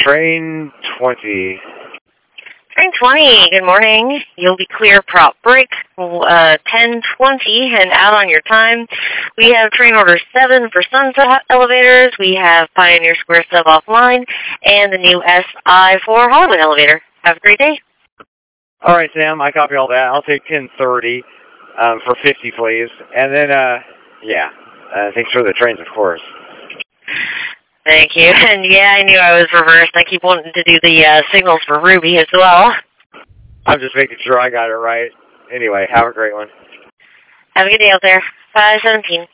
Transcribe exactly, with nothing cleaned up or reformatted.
Train twenty. Train twenty, good morning. You'll be clear prop break, uh, ten twenty, and out on your time. We have train order seven for Sunset Elevators. We have Pioneer Square sub offline, and the new S I for Hollywood Elevator. Have a great day. All right, Sam, I copy all that. I'll take ten thirty um, for fifty, please. And then, uh, yeah, uh, thanks for the trains, of course. Thank you. And yeah, I knew I was reversed. I keep wanting to do the uh, signals for Ruby as well. I'm just making sure I got it right. Anyway, have a great one. Have a good day out there. five seventeen.